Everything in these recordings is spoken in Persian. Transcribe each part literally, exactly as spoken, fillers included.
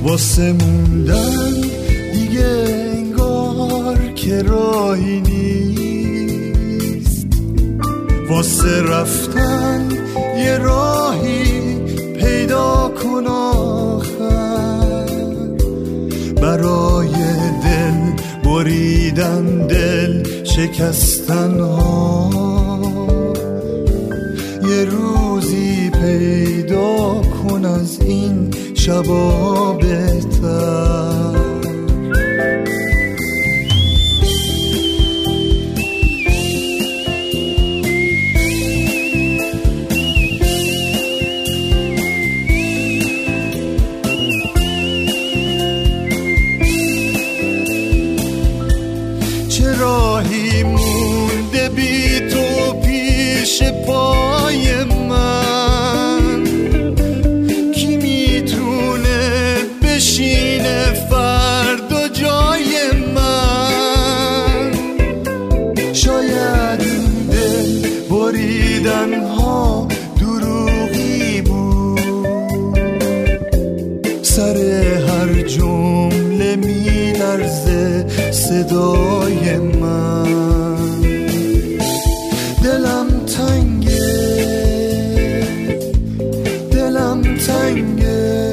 واسه موندن دیگه انگار که راهی نیست، واسه رفتن یه راهی پیدا کن آخر، برای دل بریدن دل شکستن ها یه روزی پیدا کن از این شبا بهتر. چه راهی مونده بی تو پیش پای من، کی میتونه بشینه فردا جای من؟ شاید این دل بریدن ها دروغی بود، سر هر جمله میلرزه صدای من، دلم تنگه دلم تنگه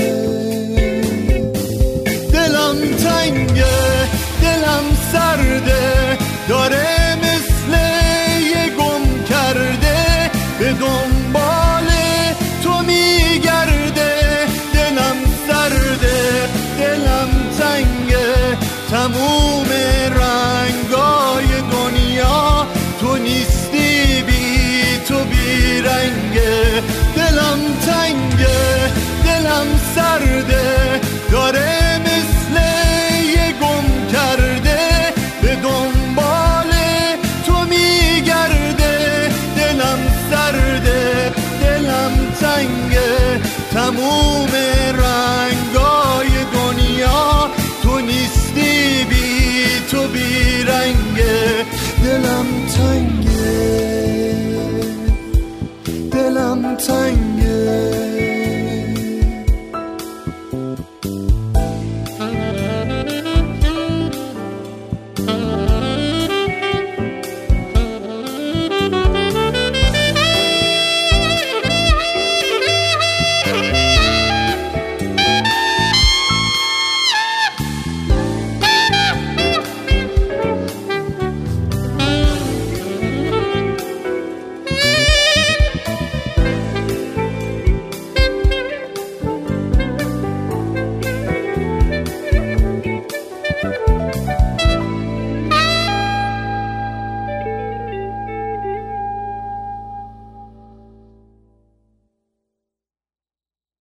دلم تنگه دلم سرده، داره مثل یه گم کرده به دنبال تو میگرده، دلم سرده دلم تنگه، تموم رنگای دنیا تو نیستی بی تو بی رنگه، دلم تنگه دلم سرده، داره مثل یه گم کرده به دنبال تو میگرده، دلم سرده دلم تنگه، تموم